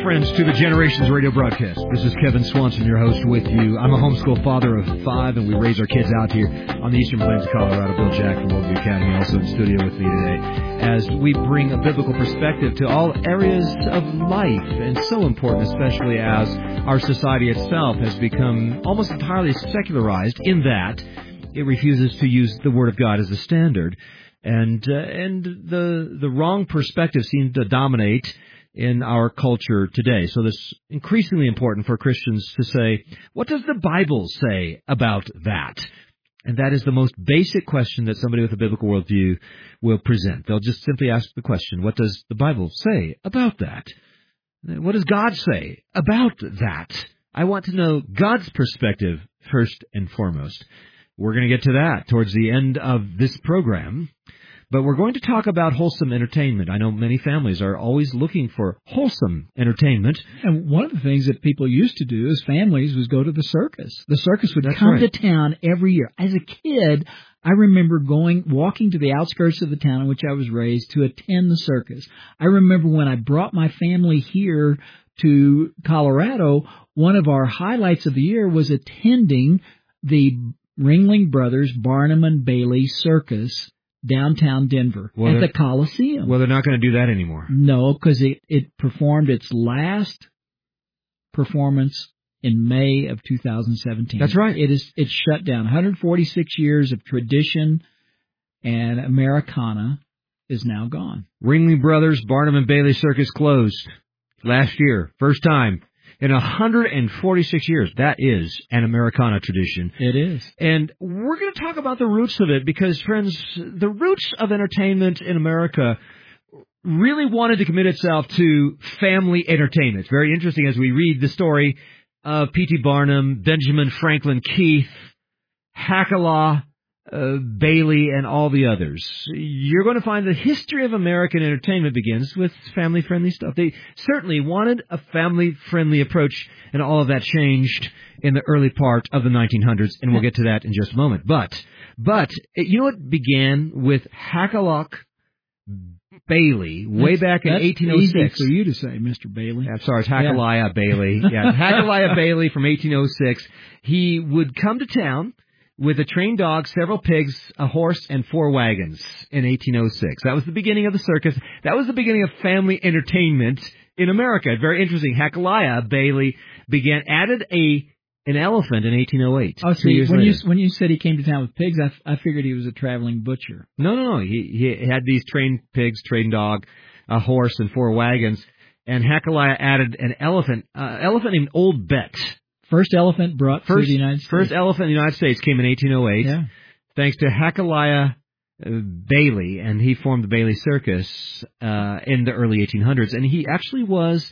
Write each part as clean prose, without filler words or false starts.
friends, to the Generations Radio broadcast. This is Kevin Swanson, your host, with you. I'm a homeschool father of 5, and we raise our kids out here on the eastern plains of Colorado. Bill Jack from Oakview Academy, also in studio with me today, as we bring a biblical perspective to all areas of life, and so important, especially as our society itself has become almost entirely secularized in that it refuses to use the Word of God as a standard. And the wrong perspective seems to dominate in our culture today. So it's increasingly important for Christians to say, what does the Bible say about that? And that is the most basic question that somebody with a biblical worldview will present. They'll just simply ask the question, what does the Bible say about that? What does God say about that? I want to know God's perspective first and foremost. We're going to get to that towards the end of this program. But we're going to talk about wholesome entertainment. I know many families are always looking for wholesome entertainment. And one of the things that people used to do as families was go to the circus. The circus would come to town every year. As a kid, I remember walking to the outskirts of the town in which I was raised to attend the circus. I remember when I brought my family here to Colorado, one of our highlights of the year was attending the Ringling Brothers Barnum and Bailey Circus downtown Denver at the Coliseum. Well, they're not going to do that anymore. No, because it performed its last performance in May of 2017. That's right. It's shut down. 146 years of tradition and Americana is now gone. Ringling Brothers Barnum and Bailey Circus closed last year. First time in 146 years. That is an Americana tradition. It is. And we're going to talk about the roots of it because, friends, the roots of entertainment in America really wanted to commit itself to family entertainment. It's very interesting as we read the story of P.T. Barnum, Benjamin Franklin Keith, Hackalah, Bailey, and all the others. You're going to find the history of American entertainment begins with family-friendly stuff. They certainly wanted a family-friendly approach, and all of that changed in the early part of the 1900s, and we'll get to that in just a moment. But you know what began with Hackalah Bailey way back in 1806. Easy for you to say, Mr. Bailey. I'm sorry, it's Hackalah Bailey. Yeah, Hackalah Bailey from 1806. He would come to town with a trained dog, several pigs, a horse, and 4 wagons in 1806. That was the beginning of the circus. That was the beginning of family entertainment in America. Very interesting. Hackalah Bailey added an elephant in 1808. Oh, see, when you said he came to town with pigs, I figured he was a traveling butcher. No. He had these trained pigs, trained dog, a horse, and 4 wagons. And Hackalah added an elephant named Old Bet. First elephant brought to the United States. First elephant in the United States came in 1808, thanks to Hackalah Bailey, and he formed the Bailey Circus in the early 1800s. And he actually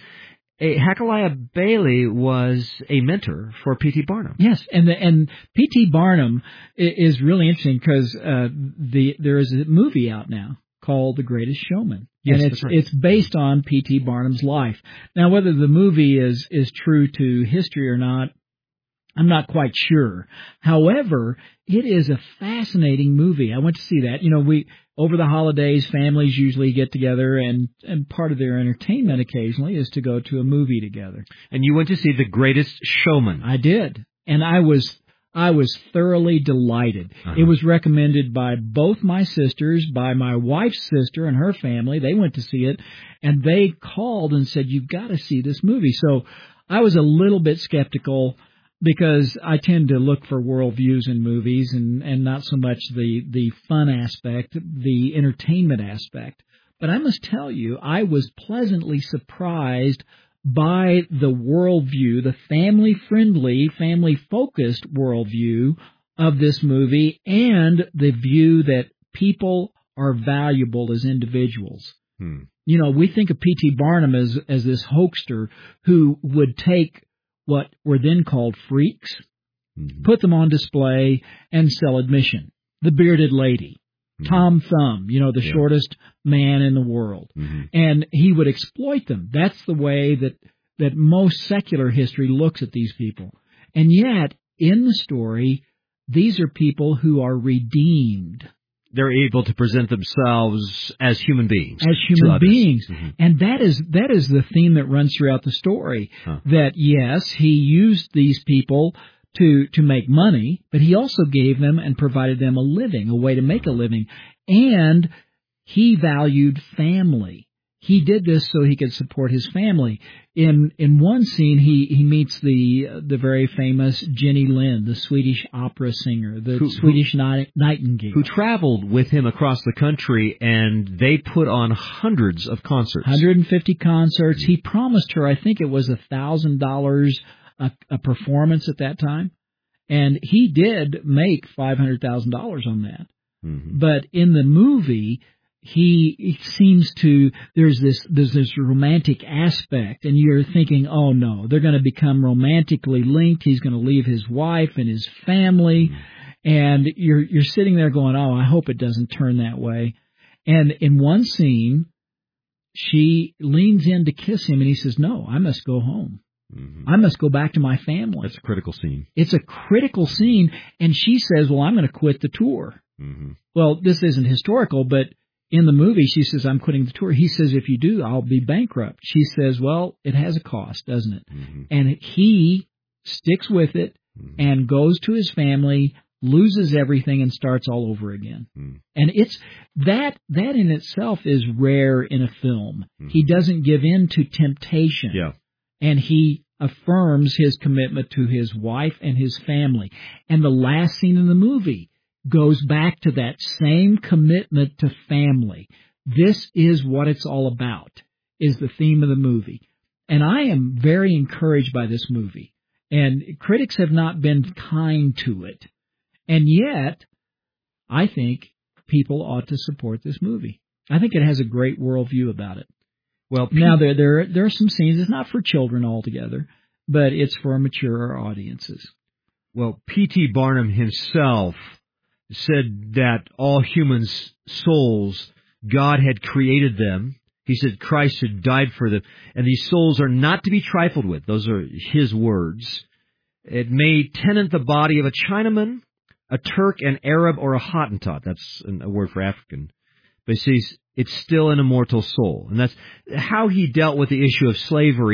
Hackalah Bailey was a mentor for P.T. Barnum. Yes, and P.T. Barnum is really interesting because there is a movie out now called The Greatest Showman. Yes, and it's based on P.T. Barnum's life. Now, whether the movie is true to history or not, I'm not quite sure. However, it is a fascinating movie. I went to see that. You know, over the holidays, families usually get together, and part of their entertainment occasionally is to go to a movie together. And you went to see The Greatest Showman. I did, and I was thoroughly delighted. Uh-huh. It was recommended by both my sisters, by my wife's sister and her family. They went to see it, and they called and said, "You've got to see this movie." So I was a little bit skeptical because I tend to look for worldviews in movies and not so much the fun aspect, the entertainment aspect. But I must tell you, I was pleasantly surprised by the worldview, the family-friendly, family-focused worldview of this movie, and the view that people are valuable as individuals. You know, we think of P.T. Barnum as this hoaxer who would take what were then called freaks, put them on display, and sell admission. The bearded lady, Tom Thumb, you know, the shortest man in the world. And he would exploit them. That's the way that most secular history looks at these people. And yet, in the story, these are people who are redeemed. they're able to present themselves as human beings. As human beings. Mm-hmm. And that is the theme that runs throughout the story. That, yes, he used these people to make money, but he also gave them and provided them a living, a way to make a living. And he valued family. He did this so he could support his family. In one scene, he meets the very famous Jenny Lind, the Swedish opera singer, the Swedish Nightingale, who traveled with him across the country, and they put on hundreds of concerts. 150 concerts. He promised her, I think it was $1,000 a performance at that time, and he did make $500,000 on that. Mm-hmm. But in the movie, he seems to, there's this romantic aspect, and you're thinking, oh no, they're going to become romantically linked. He's going to leave his wife and his family, and you're sitting there going, oh, I hope it doesn't turn that way. And in one scene, she leans in to kiss him, and he says, no, I must go home. Mm-hmm. I must go back to my family. That's a critical scene. It's a critical scene, and she says, well, I'm going to quit the tour. Mm-hmm. Well, this isn't historical, but in the movie, she says, I'm quitting the tour. He says, if you do, I'll be bankrupt. She says, well, it has a cost, doesn't it? Mm-hmm. And he sticks with it and goes to his family, loses everything, and starts all over again. Mm-hmm. And it's that in itself is rare in a film. Mm-hmm. He doesn't give in to temptation. Yeah. And he affirms his commitment to his wife and his family. And the last scene in the movie goes back to that same commitment to family. This is what it's all about, is the theme of the movie. And I am very encouraged by this movie. And critics have not been kind to it. And yet, I think people ought to support this movie. I think it has a great worldview about it. Well, now there are some scenes. It's not for children altogether, but it's for mature audiences. Well, P.T. Barnum himself said that all humans' souls, God had created them. He said Christ had died for them, and these souls are not to be trifled with. Those are his words. It may tenant the body of a Chinaman, a Turk, an Arab, or a Hottentot. That's a word for African. But he says it's still an immortal soul. And that's how he dealt with the issue of slavery.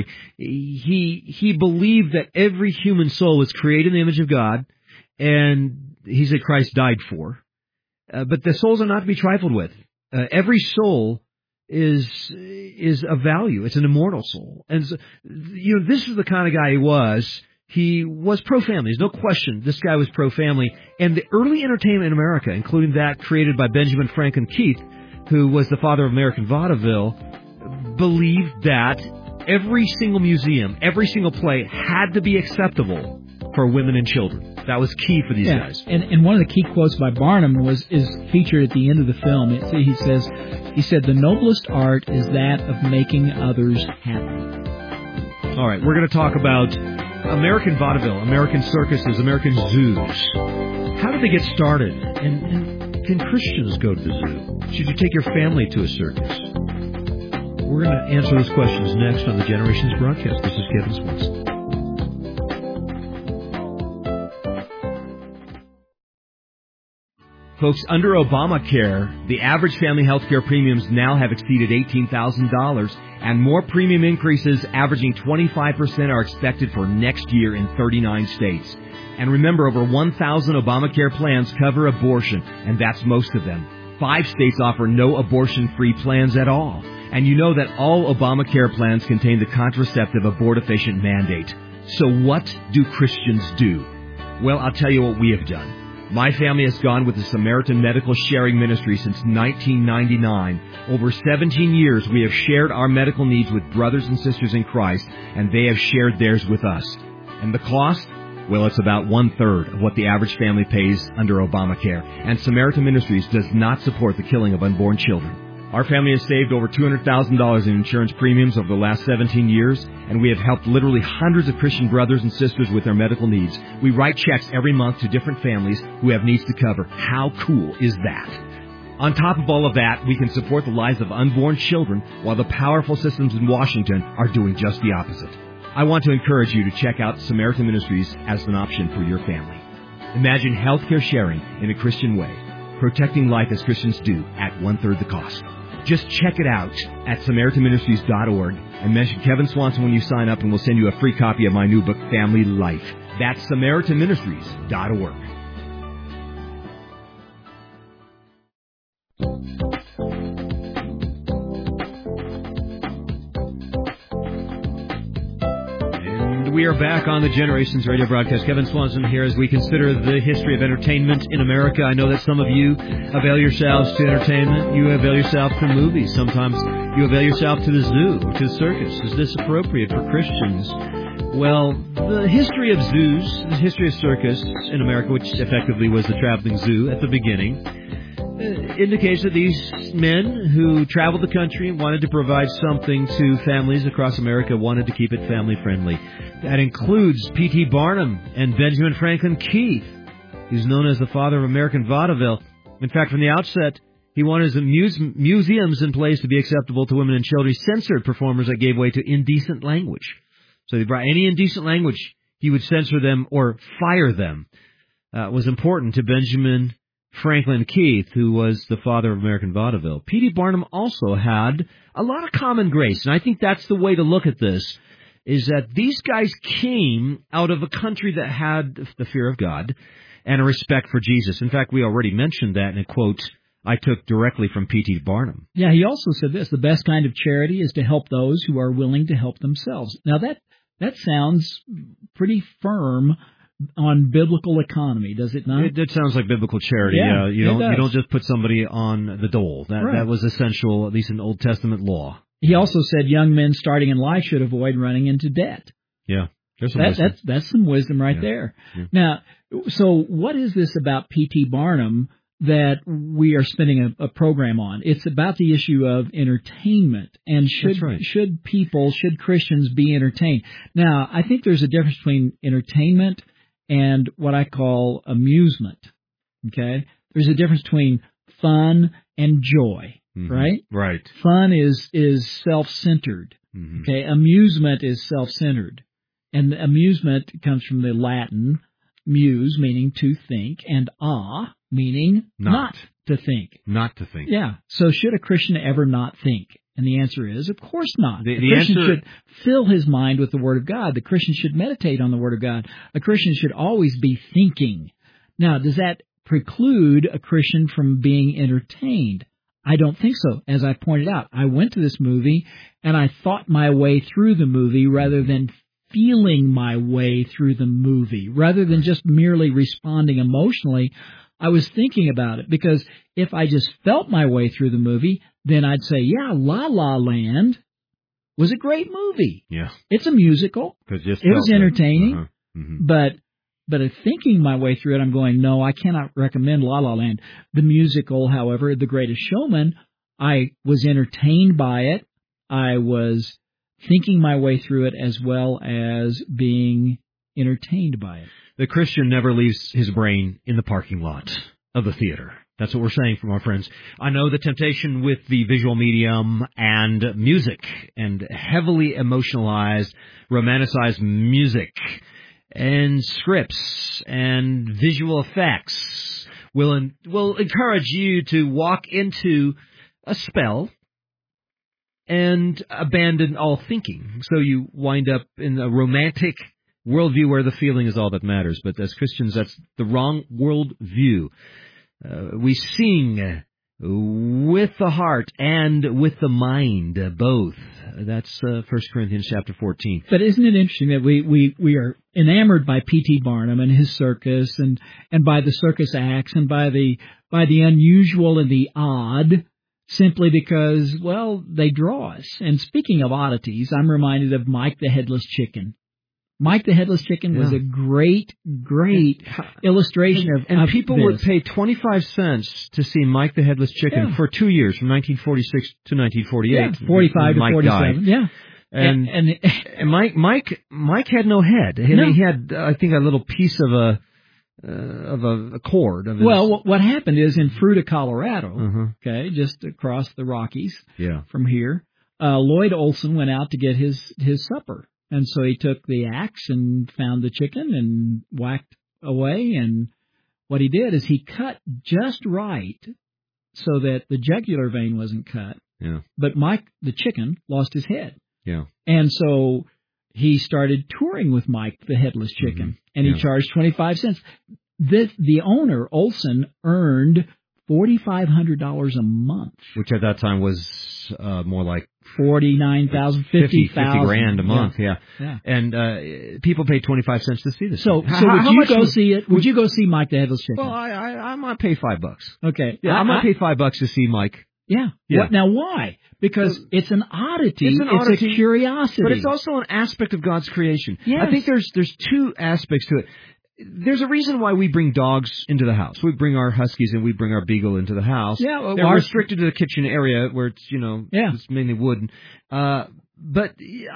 He believed that every human soul was created in the image of God, and he said Christ died for. But the souls are not to be trifled with. Every soul is of value. It's an immortal soul. And so, this is the kind of guy he was. He was pro-family. There's no question this guy was pro-family. And the early entertainment in America, including that created by Benjamin Franklin Keith, who was the father of American vaudeville, believed that every single museum, every single play had to be acceptable for women and children. That was key for these guys. And one of the key quotes by Barnum is featured at the end of the film. He said, the noblest art is that of making others happy. All right, we're going to talk about American vaudeville, American circuses, American zoos. How did they get started? And can Christians go to the zoo? Should you take your family to a circus? We're going to answer those questions next on the Generations broadcast. This is Kevin Swanson. Folks, under Obamacare, the average family health care premiums now have exceeded $18,000, and more premium increases averaging 25% are expected for next year in 39 states. And remember, over 1,000 Obamacare plans cover abortion, and that's most of them. 5 states offer no abortion-free plans at all. And you know that all Obamacare plans contain the contraceptive abortifacient mandate. So what do Christians do? Well, I'll tell you what we have done. My family has gone with the Samaritan Medical Sharing Ministry since 1999. Over 17 years, we have shared our medical needs with brothers and sisters in Christ, and they have shared theirs with us. And the cost? Well, it's about 1/3 of what the average family pays under Obamacare. And Samaritan Ministries does not support the killing of unborn children. Our family has saved over $200,000 in insurance premiums over the last 17 years, and we have helped literally hundreds of Christian brothers and sisters with their medical needs. We write checks every month to different families who have needs to cover. How cool is that? On top of all of that, we can support the lives of unborn children while the powerful systems in Washington are doing just the opposite. I want to encourage you to check out Samaritan Ministries as an option for your family. Imagine healthcare sharing in a Christian way. protecting life as Christians do at 1/3 the cost. Just check it out at SamaritanMinistries.org and mention Kevin Swanson when you sign up, and we'll send you a free copy of my new book, Family Life. That's SamaritanMinistries.org. We are back on the Generations Radio broadcast. Kevin Swanson here as we consider the history of entertainment in America. I know that some of you avail yourselves to entertainment. You avail yourself to movies. Sometimes you avail yourself to the zoo or to the circus. Is this appropriate for Christians? Well, the history of zoos, the history of circus in America, which effectively was the traveling zoo at the beginning, indicates that these men who traveled the country and wanted to provide something to families across America wanted to keep it family-friendly. That includes P.T. Barnum and Benjamin Franklin Keith, who's known as the father of American vaudeville. In fact, from the outset, he wanted his museums in place to be acceptable to women and children. He censored performers that gave way to indecent language. So if he brought any indecent language, he would censor them or fire them. It was important to Benjamin Franklin Keith, who was the father of American vaudeville. P.T. Barnum also had a lot of common grace, and I think that's the way to look at this, is that these guys came out of a country that had the fear of God and a respect for Jesus. In fact, we already mentioned that in a quote I took directly from P.T. Barnum. Yeah, he also said this: the best kind of charity is to help those who are willing to help themselves. Now, that sounds pretty firm on biblical economy, does it not? It sounds like biblical charity. Yeah, you don't just put somebody on the dole. That was essential, at least in Old Testament law. He also said young men starting in life should avoid running into debt. Yeah, there's some wisdom. That's some wisdom right there. Yeah. Now, so what is this about P.T. Barnum that we are spending a program on? It's about the issue of entertainment, and should Christians be entertained? Now, I think there's a difference between entertainment and what I call amusement. Okay? There's a difference between fun and joy. Mm-hmm. Right? Right. Fun is self-centered. Mm-hmm. Okay? Amusement is self-centered. And amusement comes from the Latin muse, meaning to think, and meaning not to think. Not to think. Yeah. So should a Christian ever not think? And the answer is, of course not. The Christian should fill his mind with the Word of God. The Christian should meditate on the Word of God. A Christian should always be thinking. Now, does that preclude a Christian from being entertained? I don't think so. As I pointed out, I went to this movie and I thought my way through the movie rather than feeling my way through the movie. Rather than just merely responding emotionally, I was thinking about it, because if I just felt my way through the movie, then I'd say, yeah, La La Land was a great movie. Yeah. It's a musical. It was entertaining. Uh-huh. Mm-hmm. But in thinking my way through it, I'm going, no, I cannot recommend La La Land. The musical, however, The Greatest Showman, I was entertained by it. I was thinking my way through it as well as being entertained by it. The Christian never leaves his brain in the parking lot of the theater. That's what we're saying from our friends. I know the temptation with the visual medium and music and heavily emotionalized, romanticized music and scripts and visual effects will encourage you to walk into a spell and abandon all thinking. So you wind up in a romantic worldview where the feeling is all that matters. But as Christians, that's the wrong worldview. We sing with the heart and with the mind, both. That's 1 Corinthians chapter 14. But isn't it interesting that we are enamored by P.T. Barnum and his circus and by the circus acts and by the unusual and the odd, simply because, well, they draw us. And speaking of oddities, I'm reminded of Mike the Headless Chicken. Mike the Headless Chicken was a great illustration of people would pay 25 cents to see Mike the Headless Chicken for 2 years, from 1946 to 1948. Yeah, 45 to 47. Yeah. And Mike had no head. He had, I think, a little piece of a cord. Well, what happened is in Fruita, Colorado, okay, just across the Rockies from here, Lloyd Olson went out to get his supper. And so he took the axe and found the chicken and whacked away. And what he did is he cut just right so that the jugular vein wasn't cut. Yeah. But Mike, the chicken, lost his head. Yeah. And so he started touring with Mike, the headless chicken, and he charged 25 cents. The owner, Olson, earned $4,500 a month. Which at that time was more like $49,000, $50,000 a month, yeah. And people paid 25 cents to see this. So would you go see it? Would you go see Mike the Headless Chicken? Well, I might pay $5. Okay. Yeah, I might pay $5 to see Mike. Yeah. Now, why? Because it's an oddity. It's a curiosity. But it's also an aspect of God's creation. Yes. I think there's two aspects to it. There's a reason why we bring dogs into the house. We bring our huskies and we bring our beagle into the house. Yeah, they're restricted to the kitchen area where it's it's mainly wooden. But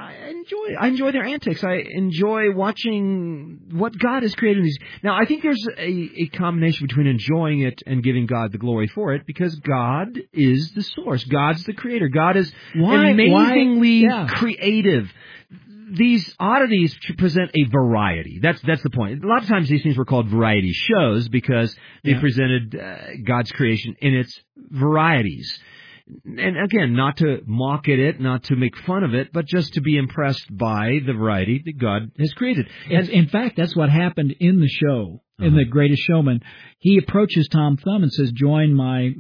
I enjoy their antics. I enjoy watching what God has created in these. Now, I think there's a combination between enjoying it and giving God the glory for it, because God is the source. God's the creator. God is amazingly creative. These oddities present a variety. That's the point. A lot of times these things were called variety shows because they presented God's creation in its varieties. And again, not to mock at it, not to make fun of it, but just to be impressed by the variety that God has created. And in fact, that's what happened in the show, in The Greatest Showman. He approaches Tom Thumb and says, "Join my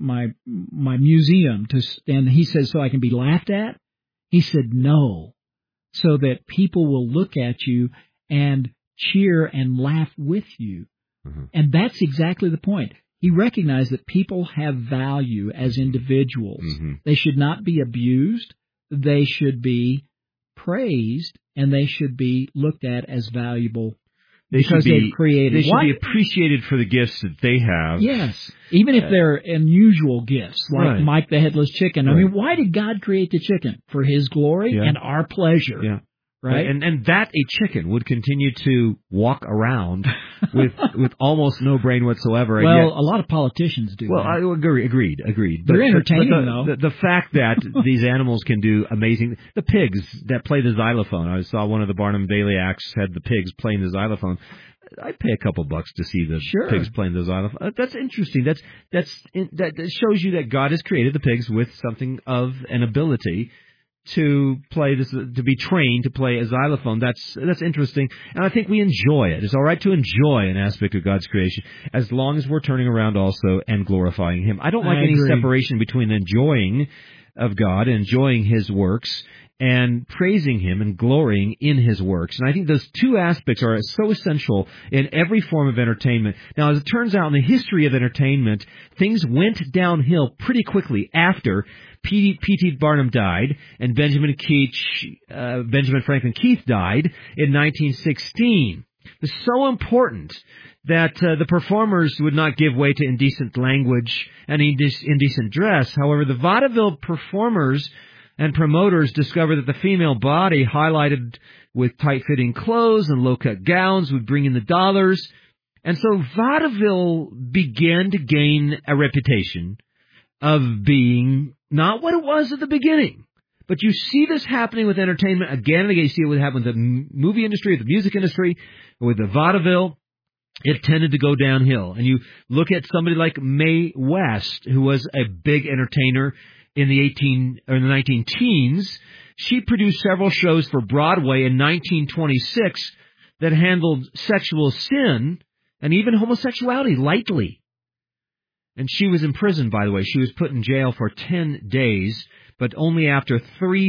museum." And he says, "So I can be laughed at?" He said, "No, so that people will look at you and cheer and laugh with you." And that's exactly the point. He recognized that people have value as individuals. They should not be abused. They should be praised, and they should be looked at as valuable because they've created. They should be appreciated for the gifts that they have. Yes, even if they're unusual gifts, like Mike the Headless Chicken. I mean, why did God create the chicken? For His glory and our pleasure. Yeah. Right? And that a chicken would continue to walk around with almost no brain whatsoever. Well, and yet, a lot of politicians do. Well, I agreed. They're entertaining, though. The fact that these animals can do amazing... The pigs that play the xylophone. I saw one of the Barnum Bailey acts had the pigs playing the xylophone. I'd pay a couple bucks to see the pigs playing the xylophone. That's interesting. That shows you that God has created the pigs with something of an ability to play this, to be trained to play a xylophone. That's interesting, and I think we enjoy it. It's all right to enjoy an aspect of God's creation, as long as we're turning around also and glorifying Him. I don't like any separation between enjoying of God and enjoying His works and praising Him and glorying in His works. And I think those two aspects are so essential in every form of entertainment. Now, as it turns out, in the history of entertainment, things went downhill pretty quickly after P.T. Barnum died and Benjamin Franklin Keith died in 1916. It's so important that the performers would not give way to indecent language and indecent dress. However, the vaudeville performers and promoters discovered that the female body, highlighted with tight-fitting clothes and low-cut gowns, would bring in the dollars. And so vaudeville began to gain a reputation of being not what it was at the beginning. But you see this happening with entertainment again and again. You see it happen with the movie industry, the music industry, with the vaudeville. It tended to go downhill. And you look at somebody like Mae West, who was a big entertainer in the 19-teens. She produced several shows for Broadway in 1926 that handled sexual sin and even homosexuality lightly. And she was imprisoned, by the way. She was put in jail for 10 days, but only after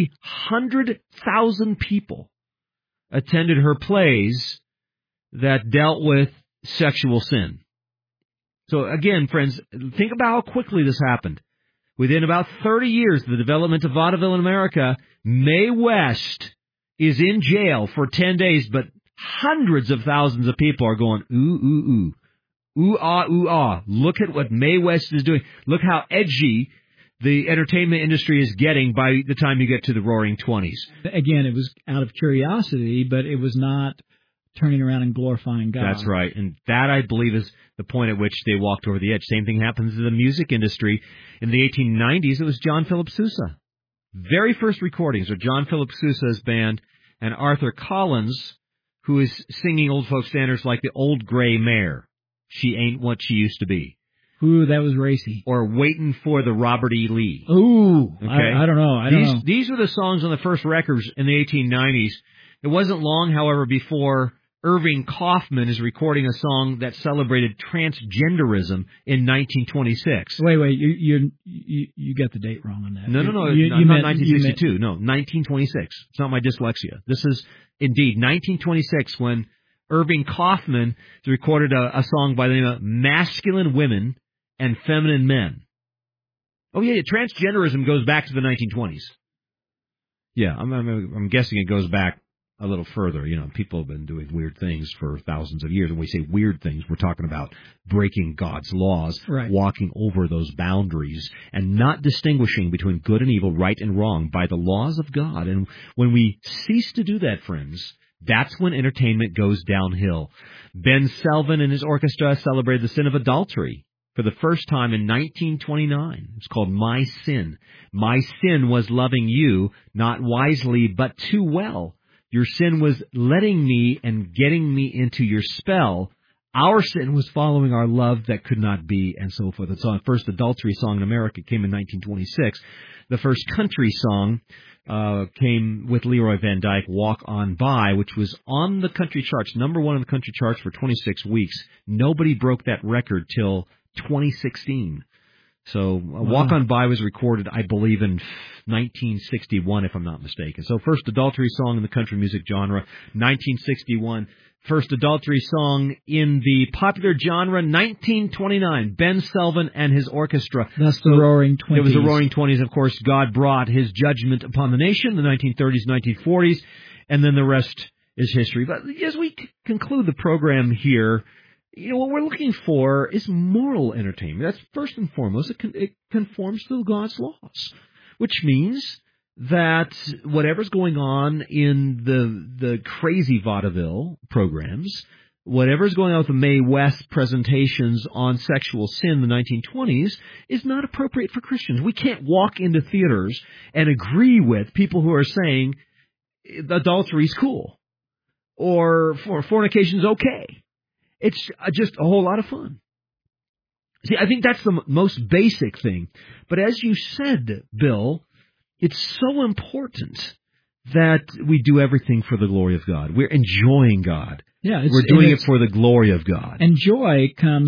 300,000 people attended her plays that dealt with sexual sin. So again, friends, think about how quickly this happened. Within about 30 years of the development of vaudeville in America, Mae West is in jail for 10 days, but hundreds of thousands of people are going, ooh, ooh, ooh. Ooh, ah. Look at what Mae West is doing. Look how edgy the entertainment industry is getting by the time you get to the Roaring 20s. Again, it was out of curiosity, but it was not turning around and glorifying God. That's right. And that, I believe, is the point at which they walked over the edge. Same thing happens in the music industry. In the 1890s, it was John Philip Sousa. Very first recordings are John Philip Sousa's band and Arthur Collins, who is singing old folk standards like The Old Gray Mare. She Ain't What She Used to Be. Ooh, that was racy. Or Waiting for the Robert E. Lee. Ooh, okay? I don't know. These were the songs on the first records in the 1890s. It wasn't long, however, before Irving Kaufman is recording a song that celebrated transgenderism in 1926. Wait, you got the date wrong on that. No, not 1962. No, 1926. It's not my dyslexia. This is indeed 1926 when Irving Kaufman recorded a song by the name of Masculine Women and Feminine Men. Oh, yeah, transgenderism goes back to the 1920s. Yeah, I'm guessing it goes back a little further. You know, people have been doing weird things for thousands of years. When we say weird things, we're talking about breaking God's laws, right, walking over those boundaries, and not distinguishing between good and evil, right and wrong by the laws of God. And when we cease to do that, friends, that's when entertainment goes downhill. Ben Selvin and his orchestra celebrated the sin of adultery for the first time in 1929. It's called My Sin. My sin was loving you, not wisely, but too well. Your sin was letting me and getting me into your spell. Our sin was following our love that could not be, and so forth. The first adultery song in America came in 1926. The first country song came with Leroy Van Dyke, Walk On By, which was on the country charts, number one on the country charts for 26 weeks. Nobody broke that record till 2016. So Walk On By was recorded, I believe, in 1961, if I'm not mistaken. So first adultery song in the country music genre, 1961. First adultery song in the popular genre, 1929. Ben Selvin and his orchestra. That's the Roaring '20s. It was the Roaring '20s. Of course, God brought His judgment upon the nation, the 1930s, 1940s, and then the rest is history. But as we conclude the program here, you know, what we're looking for is moral entertainment. That's first and foremost. It conforms to God's laws, which means that whatever's going on in the crazy vaudeville programs, whatever's going on with the Mae West presentations on sexual sin in the 1920s is not appropriate for Christians. We can't walk into theaters and agree with people who are saying adultery's cool or fornication's okay. It's just a whole lot of fun. See, I think that's the most basic thing. But as you said, Bill, it's so important that we do everything for the glory of God. We're enjoying God. Yeah, we're doing it for the glory of God. And joy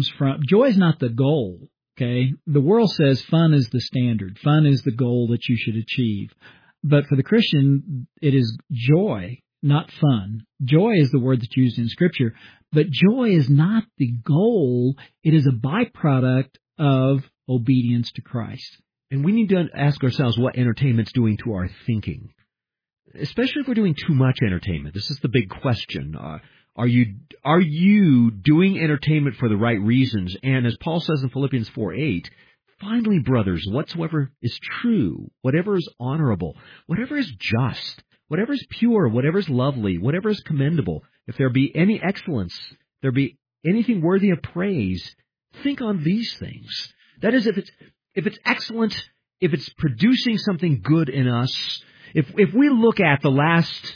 is not the goal, okay? The world says fun is the standard. Fun is the goal that you should achieve. But for the Christian, it is joy, not fun. Joy is the word that's used in Scripture. But joy is not the goal. It is a byproduct of obedience to Christ. And we need to ask ourselves what entertainment's doing to our thinking, especially if we're doing too much entertainment. This is the big question. Are you doing entertainment for the right reasons? And as Paul says in Philippians 4:8, finally, brothers, whatsoever is true, whatever is honorable, whatever is just, whatever is pure, whatever is lovely, whatever is commendable, if there be any excellence, there be anything worthy of praise, think on these things. That is, if it's excellent, if it's producing something good in us, if we look at the last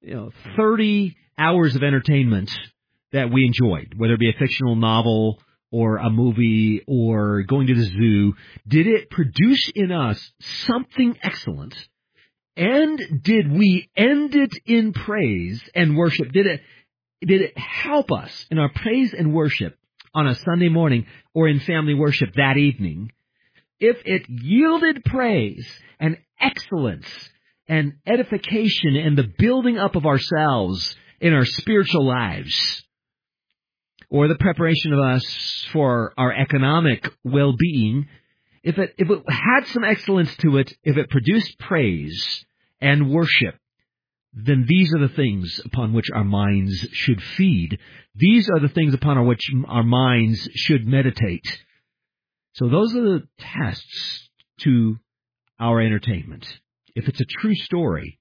30 hours of entertainment that we enjoyed, whether it be a fictional novel or a movie or going to the zoo, did it produce in us something excellent? And did we end it in praise and worship? Did it help us in our praise and worship on a Sunday morning or in family worship that evening? If it yielded praise and excellence and edification and the building up of ourselves in our spiritual lives, or the preparation of us for our economic well-being, if it had some excellence to it, if it produced praise and worship, then these are the things upon which our minds should feed. These are the things upon which our minds should meditate. So those are the tests to our entertainment. If it's a true story,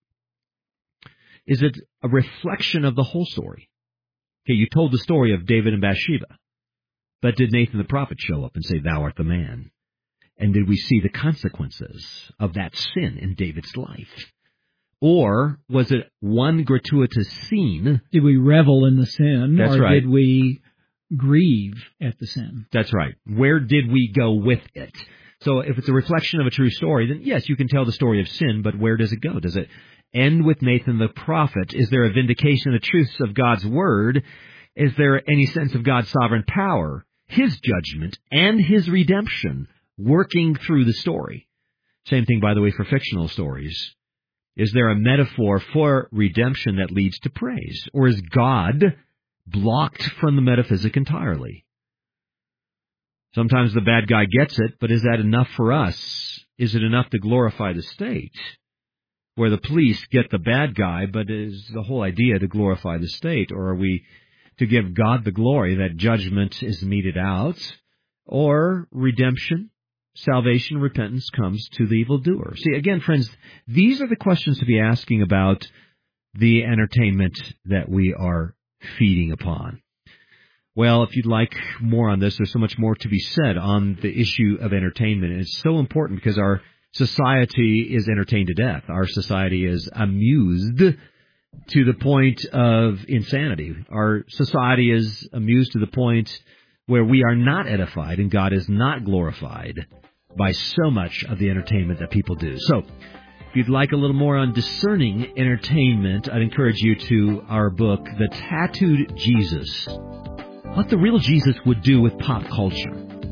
is it a reflection of the whole story? Okay, you told the story of David and Bathsheba, but did Nathan the prophet show up and say, "Thou art the man"? And did we see the consequences of that sin in David's life? Or was it one gratuitous scene? Did we revel in the sin? That's or right. Did we grieve at the sin. That's right. Where did we go with it? So if it's a reflection of a true story, then yes, you can tell the story of sin, but where does it go? Does it end with Nathan the prophet? Is there a vindication of the truths of God's word? Is there any sense of God's sovereign power, his judgment, and his redemption working through the story? Same thing, by the way, for fictional stories. Is there a metaphor for redemption that leads to praise? Or is God blocked from the metaphysic entirely? Sometimes the bad guy gets it, but is that enough for us? Is it enough to glorify the state? Where the police get the bad guy, but is the whole idea to glorify the state? Or are we to give God the glory that judgment is meted out? Or redemption, salvation, repentance comes to the evildoer? See, again, friends, these are the questions to be asking about the entertainment that we are feeding upon. Well, if you'd like more on this, there's so much more to be said on the issue of entertainment. And it's so important because our society is entertained to death. Our society is amused to the point of insanity. Our society is amused to the point where we are not edified and God is not glorified by so much of the entertainment that people do. So, if you'd like a little more on discerning entertainment, I'd encourage you to our book, The Tattooed Jesus. What the real Jesus would do with pop culture.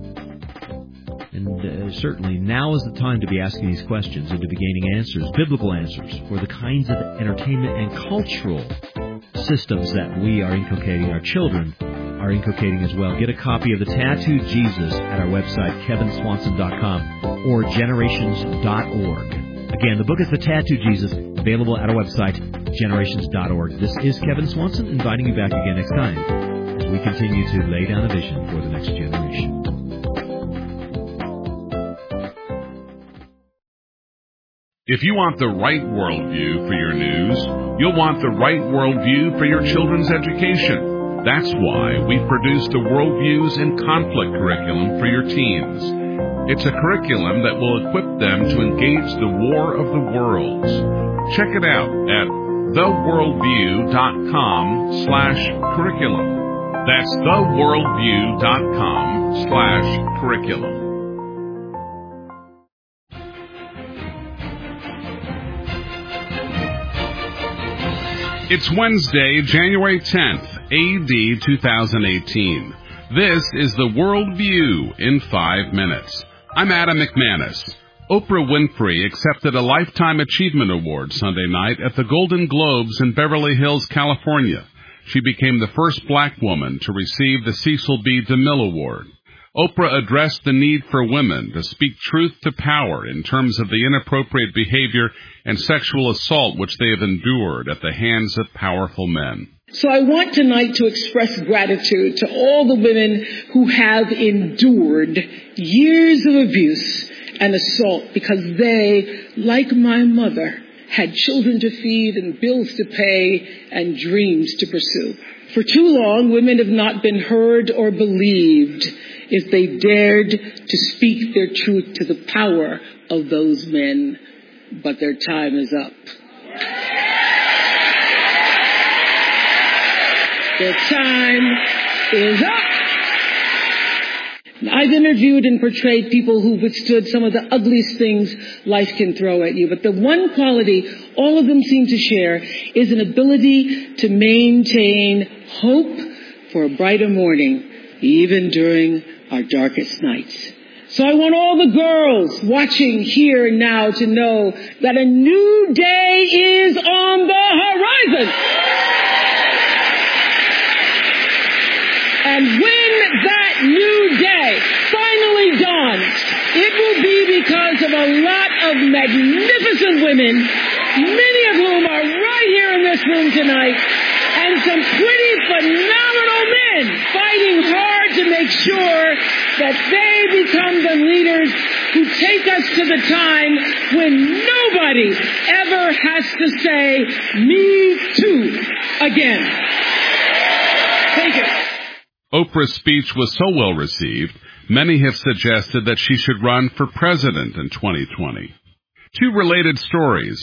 And certainly now is the time to be asking these questions and to be gaining answers, biblical answers, for the kinds of entertainment and cultural systems that we are inculcating, our children are inculcating as well. Get a copy of The Tattooed Jesus at our website, kevinswanson.com or generations.org. Again, the book is The Tattooed Jesus, available at our website, generations.org. This is Kevin Swanson, inviting you back again next time as we continue to lay down a vision for the next generation. If you want the right worldview for your news, you'll want the right worldview for your children's education. That's why we've produced the Worldviews in Conflict curriculum for your teens. It's a curriculum that will equip them to engage the war of the worlds. Check it out at theworldview.com/curriculum. That's theworldview.com/curriculum. It's Wednesday, January 10th, A.D. 2018. This is the Worldview in 5 minutes. I'm Adam McManus. Oprah Winfrey accepted a Lifetime Achievement Award Sunday night at the Golden Globes in Beverly Hills, California. She became the first black woman to receive the Cecil B. DeMille Award. Oprah addressed the need for women to speak truth to power in terms of the inappropriate behavior and sexual assault which they have endured at the hands of powerful men. So I want tonight to express gratitude to all the women who have endured years of abuse and assault because they, like my mother, had children to feed and bills to pay and dreams to pursue. For too long, women have not been heard or believed if they dared to speak their truth to the power of those men. But their time is up. Their time is up. I've interviewed and portrayed people who've withstood some of the ugliest things life can throw at you. But the one quality all of them seem to share is an ability to maintain hope for a brighter morning, even during our darkest nights. So I want all the girls watching here and now to know that a new day is on the horizon. And when that new day finally dawns, it will be because of a lot of magnificent women, many of whom are right here in this room tonight, and some pretty phenomenal men fighting hard to make sure that they become the leaders who take us to the time when nobody ever has to say, "Me too," again. Thank you. Oprah's speech was so well received, many have suggested that she should run for president in 2020. Two related stories.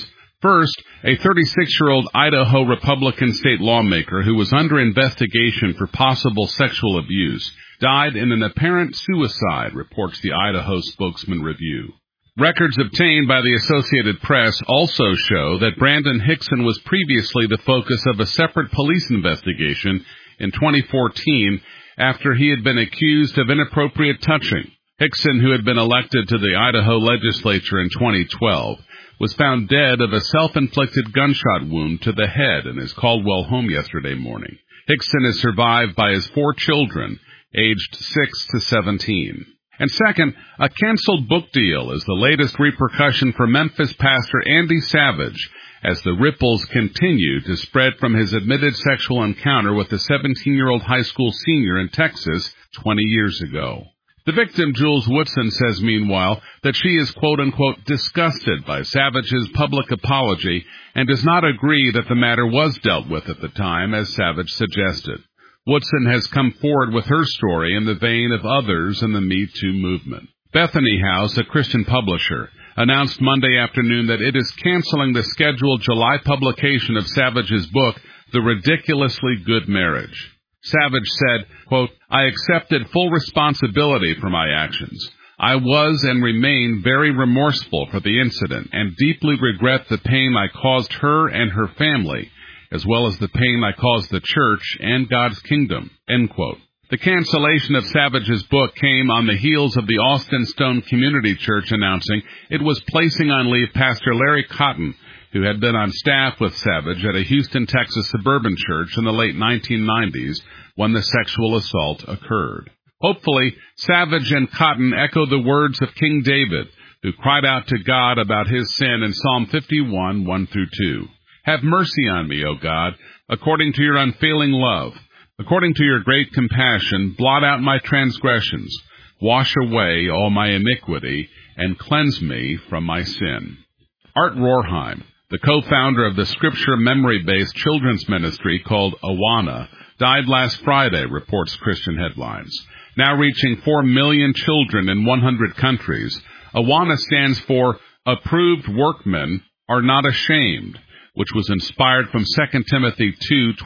First, a 36-year-old Idaho Republican state lawmaker who was under investigation for possible sexual abuse died in an apparent suicide, reports the Idaho Spokesman Review. Records obtained by the Associated Press also show that Brandon Hickson was previously the focus of a separate police investigation in 2014 after he had been accused of inappropriate touching. Hickson, who had been elected to the Idaho legislature in 2012, was found dead of a self-inflicted gunshot wound to the head in his Caldwell home yesterday morning. Hickson is survived by his 4 children, aged 6 to 17. And second, a canceled book deal is the latest repercussion for Memphis pastor Andy Savage as the ripples continue to spread from his admitted sexual encounter with a 17-year-old high school senior in Texas 20 years ago. The victim, Jules Woodson, says, meanwhile, that she is, quote-unquote, disgusted by Savage's public apology and does not agree that the matter was dealt with at the time, as Savage suggested. Woodson has come forward with her story in the vein of others in the Me Too movement. Bethany House, a Christian publisher, announced Monday afternoon that it is canceling the scheduled July publication of Savage's book, The Ridiculously Good Marriage. Savage said, quote, I accepted full responsibility for my actions. I was and remain very remorseful for the incident and deeply regret the pain I caused her and her family, as well as the pain I caused the church and God's kingdom, end quote. The cancellation of Savage's book came on the heels of the Austin Stone Community Church announcing it was placing on leave Pastor Larry Cotton, who had been on staff with Savage at a Houston, Texas suburban church in the late 1990s when the sexual assault occurred. Hopefully, Savage and Cotton echo the words of King David, who cried out to God about his sin in Psalm 51, 1-2. Have mercy on me, O God, according to your unfailing love. According to your great compassion, blot out my transgressions, wash away all my iniquity, and cleanse me from my sin. Art Rorheim, the co-founder of the scripture memory-based children's ministry called Awana, died last Friday, reports Christian Headlines. Now reaching 4 million children in 100 countries, Awana stands for Approved Workmen Are Not Ashamed, which was inspired from 2 Timothy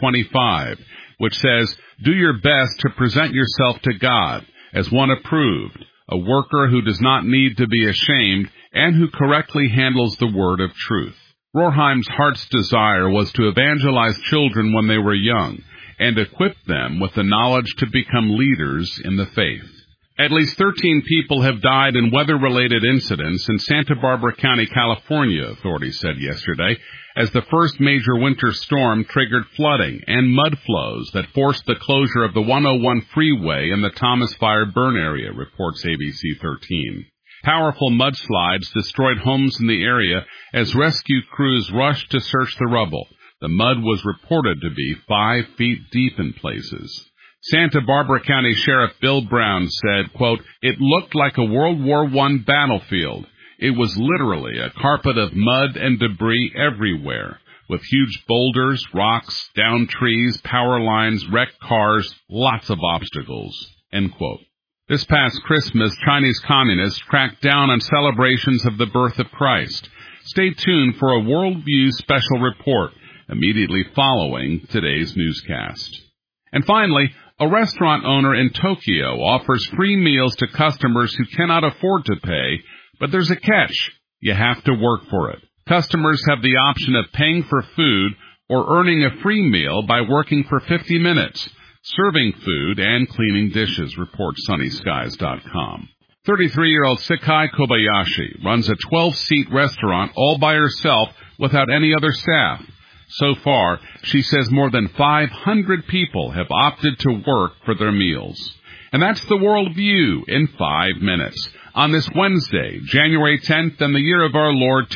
2:25, which says, do your best to present yourself to God as one approved, a worker who does not need to be ashamed and who correctly handles the word of truth. Rorheim's heart's desire was to evangelize children when they were young and equip them with the knowledge to become leaders in the faith. At least 13 people have died in weather-related incidents in Santa Barbara County, California, authorities said yesterday, as the first major winter storm triggered flooding and mud flows that forced the closure of the 101 freeway in the Thomas Fire Burn area, reports ABC 13. Powerful mudslides destroyed homes in the area as rescue crews rushed to search the rubble. The mud was reported to be 5 feet deep in places. Santa Barbara County Sheriff Bill Brown said, quote, it looked like a World War I battlefield. It was literally a carpet of mud and debris everywhere, with huge boulders, rocks, downed trees, power lines, wrecked cars, lots of obstacles, end quote. This past Christmas, Chinese communists cracked down on celebrations of the birth of Christ. Stay tuned for a Worldview special report immediately following today's newscast. And finally, a restaurant owner in Tokyo offers free meals to customers who cannot afford to pay, but there's a catch. You have to work for it. Customers have the option of paying for food or earning a free meal by working for 50 minutes, serving food and cleaning dishes, reports SunnySkies.com. 33-year-old Sakai Kobayashi runs a 12-seat restaurant all by herself without any other staff. So far, she says more than 500 people have opted to work for their meals. And that's the Worldview in 5 minutes on this Wednesday, January 10th, in the year of our Lord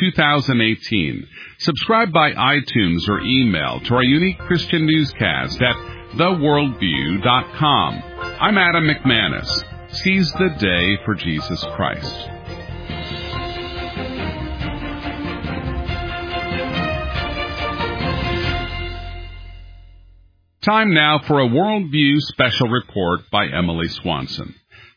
2018. Subscribe by iTunes or email to our unique Christian newscast at theworldview.com. I'm Adam McManus. Seize the day for Jesus Christ. Time now for a Worldview special report by Emily Swanson.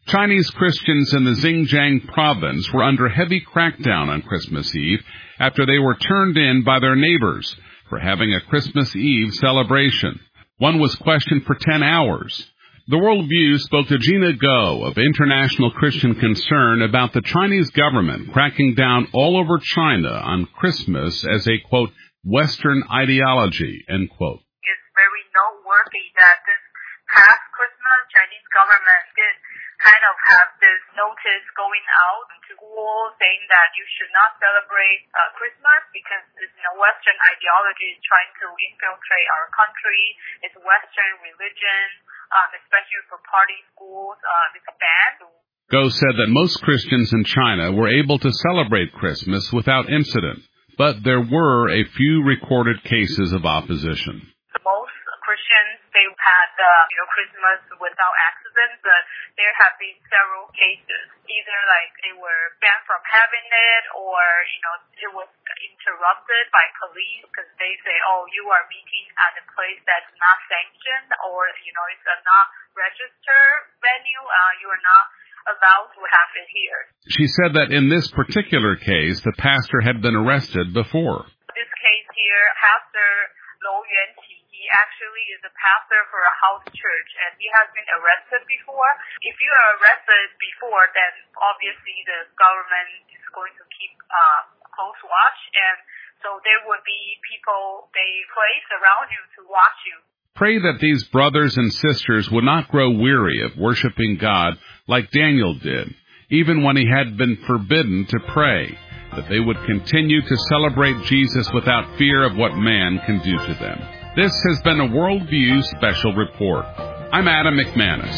Chinese Christians in the Xinjiang province were under heavy crackdown on Christmas Eve after they were turned in by their neighbors for having a Christmas Eve celebration. One was questioned for 10 hours. The Worldview spoke to Gina Go of International Christian Concern about the Chinese government cracking down all over China on Christmas as a, quote, Western ideology, end quote. It's very noteworthy that this past Christmas, Chinese government did kind of have this notice going out to schools saying that you should not celebrate Christmas because this Western ideology is trying to infiltrate our country. It's Western religion, especially for party schools. It's banned. Go said that most Christians in China were able to celebrate Christmas without incident, but there were a few recorded cases of opposition. Most Christians, they had Christmas without accident, but there have been several cases. Either like they were banned from having it, or it was interrupted by police because they say, oh, you are meeting at a place that's not sanctioned, or it's a not registered venue. You are not allowed to have it here. She said that in this particular case, the pastor had been arrested before. This case here, Pastor Lou Yuanqi, he actually is a pastor for a house church, and he has been arrested before. If you are arrested before, then obviously the government is going to keep close watch, and so there would be people they place around you to watch you. Pray that these brothers and sisters would not grow weary of worshiping God like Daniel did, even when he had been forbidden to pray, that they would continue to celebrate Jesus without fear of what man can do to them. This has been a Worldview Special Report. I'm Adam McManus.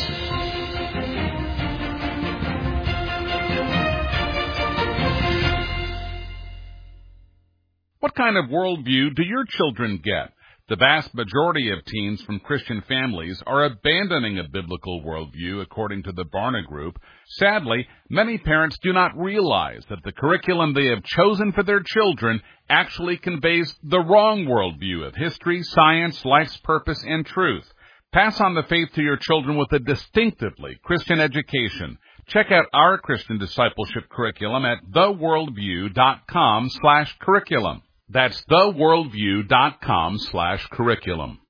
What kind of worldview do your children get? The vast majority of teens from Christian families are abandoning a biblical worldview, according to the Barna Group. Sadly, many parents do not realize that the curriculum they have chosen for their children actually conveys the wrong worldview of history, science, life's purpose, and truth. Pass on the faith to your children with a distinctively Christian education. Check out our Christian discipleship curriculum at theworldview.com/curriculum. That's theworldview.com/curriculum.